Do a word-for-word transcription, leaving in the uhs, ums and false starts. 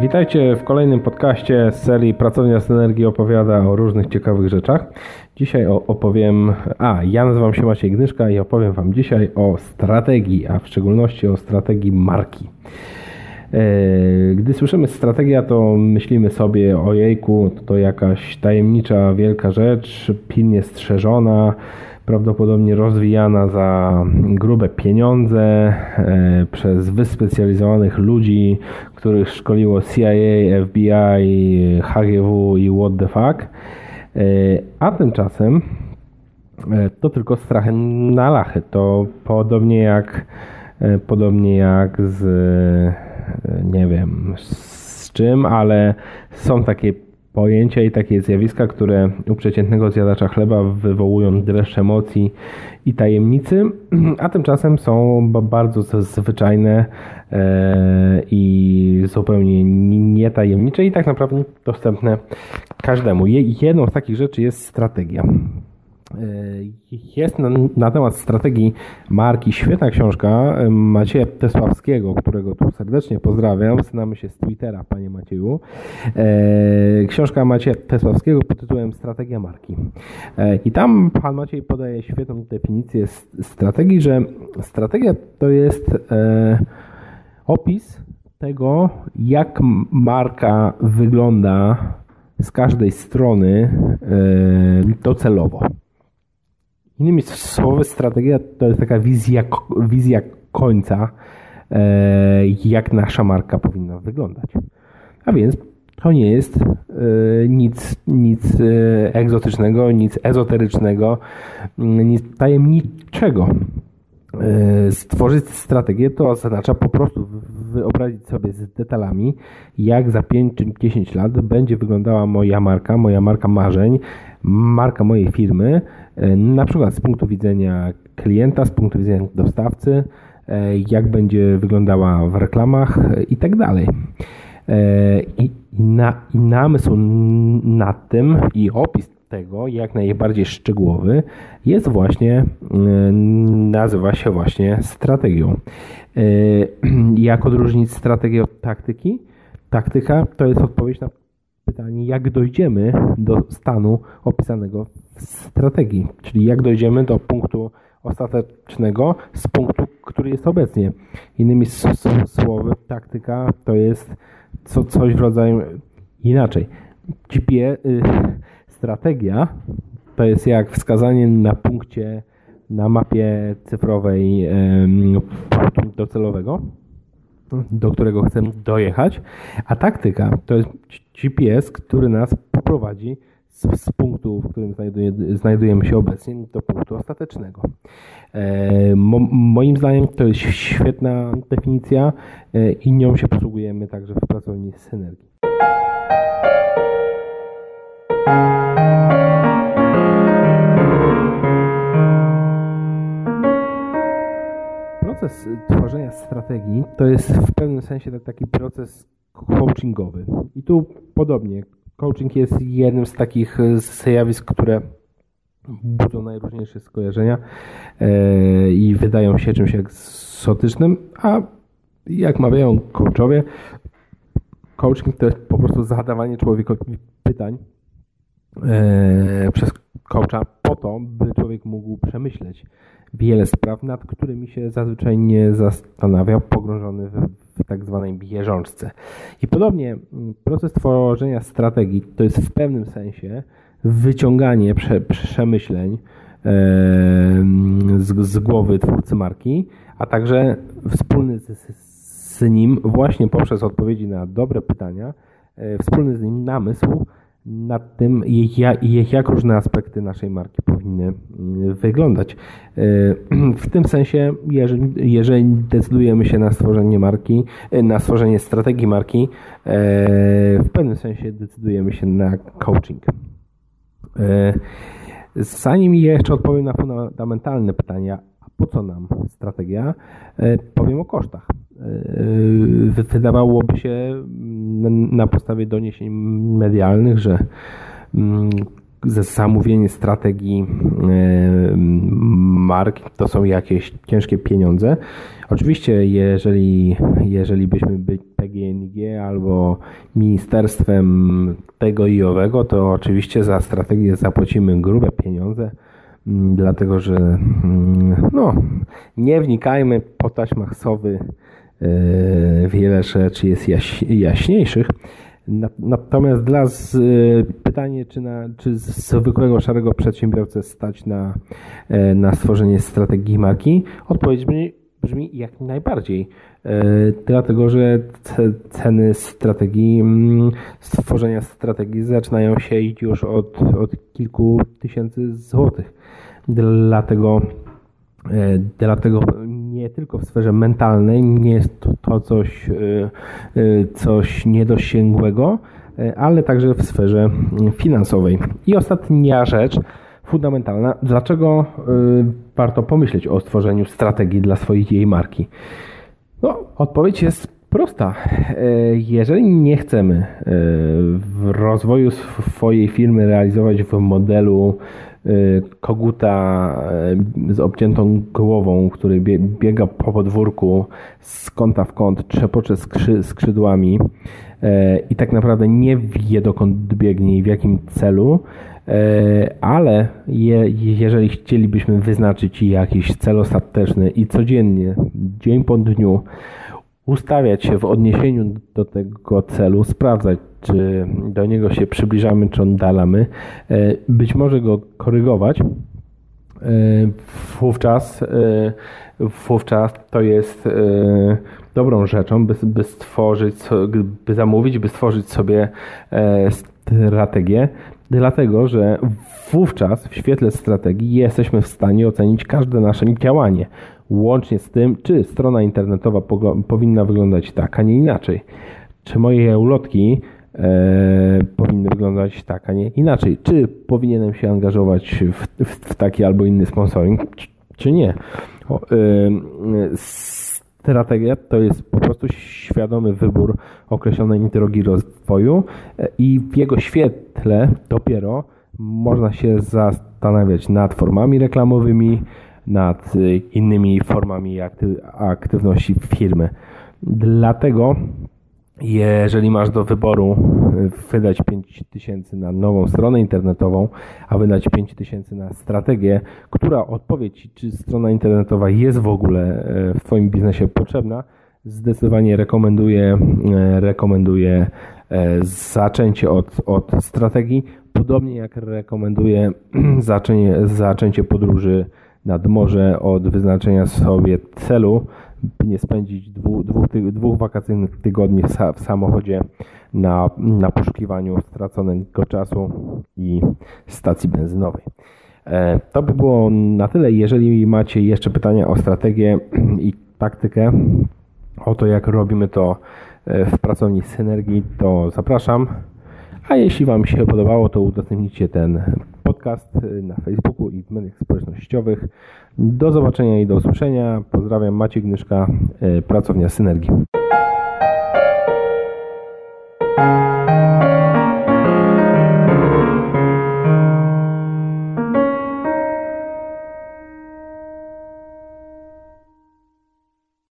Witajcie w kolejnym podcaście z serii Pracownia Synergii opowiada o różnych ciekawych rzeczach. Dzisiaj opowiem, a ja nazywam się Maciej Gnyszka i opowiem Wam dzisiaj o strategii, a w szczególności o strategii marki. Gdy słyszymy strategia, to myślimy sobie, ojejku, to jakaś tajemnicza, wielka rzecz, pilnie strzeżona, prawdopodobnie rozwijana za grube pieniądze e, przez wyspecjalizowanych ludzi, których szkoliło C I A, F B I, H G W i what the fuck. E, a tymczasem e, to tylko strachy na lachy. To podobnie jak e, podobnie jak z e, nie wiem z czym, ale są takie pojęcia i takie zjawiska, które u przeciętnego zjadacza chleba wywołują dreszcz emocji i tajemnicy, a tymczasem są bardzo zwyczajne i zupełnie nietajemnicze i tak naprawdę dostępne każdemu. Jedną z takich rzeczy jest strategia. Jest na, na temat strategii marki świetna książka Macieja Tesławskiego, którego tu serdecznie pozdrawiam. Znamy się z Twittera, panie Macieju. Książka Macieja Tesławskiego pod tytułem Strategia marki. I tam pan Maciej podaje świetną definicję strategii, że strategia to jest opis tego, jak marka wygląda z każdej strony docelowo. Innymi słowy, strategia to jest taka wizja, wizja końca, jak nasza marka powinna wyglądać. A więc to nie jest nic, nic egzotycznego, nic ezoterycznego, nic tajemniczego. Stworzyć strategię to oznacza po prostu wyobrazić sobie z detalami, jak za pięć czy dziesięć lat będzie wyglądała moja marka, moja marka marzeń, marka mojej firmy, na przykład z punktu widzenia klienta, z punktu widzenia dostawcy, jak będzie wyglądała w reklamach i tak dalej. I, na, i namysł nad tym i opis tego, jak najbardziej szczegółowy, jest właśnie, nazywa się właśnie strategią. Jak odróżnić strategię od taktyki? Taktyka to jest odpowiedź na pytanie, jak dojdziemy do stanu opisanego w strategii, czyli jak dojdziemy do punktu ostatecznego z punktu, który jest obecnie. Innymi słowy, taktyka to jest co, coś w rodzaju inaczej. G P S, y, strategia to jest jak wskazanie na punkcie na mapie cyfrowej y, punktu docelowego, do którego chcemy dojechać, a taktyka to jest G P S, który nas poprowadzi z, z punktu, w którym znajduje, znajdujemy się obecnie, do punktu ostatecznego. E, mo, moim zdaniem to jest świetna definicja e, i nią się posługujemy także w pracowni Synergii. Proces tworzenia strategii to jest w pewnym sensie taki proces coachingowy. I tu podobnie. Coaching jest jednym z takich zjawisk, które budzą najróżniejsze skojarzenia e, i wydają się czymś egzotycznym, a jak mawiają coachowie, coaching to jest po prostu zadawanie człowiekowi pytań e, przez coacha po to, by człowiek mógł przemyśleć wiele spraw, nad którymi się zazwyczaj nie zastanawia, pogrążony w, w tak zwanej bieżączce. I podobnie proces tworzenia strategii to jest w pewnym sensie wyciąganie prze, przemyśleń e, z, z głowy twórcy marki, a także wspólny z, z nim właśnie poprzez odpowiedzi na dobre pytania, e, wspólny z nim namysł nad tym, jak, jak różne aspekty naszej marki powinny wyglądać. W tym sensie, jeżeli, jeżeli decydujemy się na stworzenie marki, na stworzenie strategii marki, w pewnym sensie decydujemy się na coaching. Zanim jeszcze odpowiem na fundamentalne pytania, a po co nam strategia, powiem o kosztach. Wydawałoby się na podstawie doniesień medialnych, że zamówienie strategii marki to są jakieś ciężkie pieniądze. Oczywiście, jeżeli, jeżeli byśmy byli P G N G albo ministerstwem tego i owego, to oczywiście za strategię zapłacimy grube pieniądze, dlatego że no, nie wnikajmy, po taśmach sowy wiele rzeczy jest jaś, jaśniejszych. Natomiast dla z, pytanie, czy, na, czy zwykłego szarego przedsiębiorcę stać na, na stworzenie strategii marki? Odpowiedź brzmi, brzmi jak najbardziej. Dlatego, że ceny strategii, stworzenia strategii zaczynają się już od, od kilku tysięcy złotych. Dlatego Dlatego nie tylko w sferze mentalnej nie jest to, to coś, coś niedosięgłego, ale także w sferze finansowej. I ostatnia rzecz, fundamentalna. Dlaczego warto pomyśleć o stworzeniu strategii dla swojej jej marki? No, odpowiedź jest prosta. Jeżeli nie chcemy w rozwoju swojej firmy realizować w modelu koguta z obciętą głową, który biega po podwórku z kąta w kąt, trzepocze skrzydłami i tak naprawdę nie wie, dokąd biegnie i w jakim celu, ale je, jeżeli chcielibyśmy wyznaczyć jakiś cel ostateczny i codziennie, dzień po dniu ustawiać się w odniesieniu do tego celu, sprawdzać, czy do niego się przybliżamy, czy oddalamy, być może go korygować, wówczas, wówczas to jest dobrą rzeczą, by, by stworzyć, by zamówić, by stworzyć sobie strategię, dlatego, że wówczas w świetle strategii jesteśmy w stanie ocenić każde nasze działanie, łącznie z tym, czy strona internetowa powinna wyglądać tak, a nie inaczej. Czy moje ulotki e, powinny wyglądać tak, a nie inaczej. Czy powinienem się angażować w, w, w taki albo inny sponsoring, czy, czy nie. O, e, strategia to jest po prostu świadomy wybór określonej drogi rozwoju i w jego świetle dopiero można się zastanawiać nad formami reklamowymi, nad innymi formami aktywności firmy. Dlatego, jeżeli masz do wyboru wydać pięć tysięcy na nową stronę internetową, a wydać pięć tysięcy na strategię, która odpowie Ci, czy strona internetowa jest w ogóle w Twoim biznesie potrzebna, zdecydowanie rekomenduję, rekomenduję zaczęcie od, od strategii, podobnie jak rekomenduję zaczęcie, zaczęcie podróży nad morze od wyznaczenia sobie celu, by nie spędzić dwóch, dwóch, dwóch wakacyjnych tygodni w, w samochodzie na, na poszukiwaniu straconego czasu i stacji benzynowej. E, to by było na tyle. Jeżeli macie jeszcze pytania o strategię i taktykę, o to jak robimy to w pracowni Synergii, to zapraszam. A jeśli Wam się podobało, to udostępnijcie ten podcast na Facebooku i w mediach społecznościowych. Do zobaczenia i do usłyszenia. Pozdrawiam, Maciej Gnyszka, pracownia Synergii.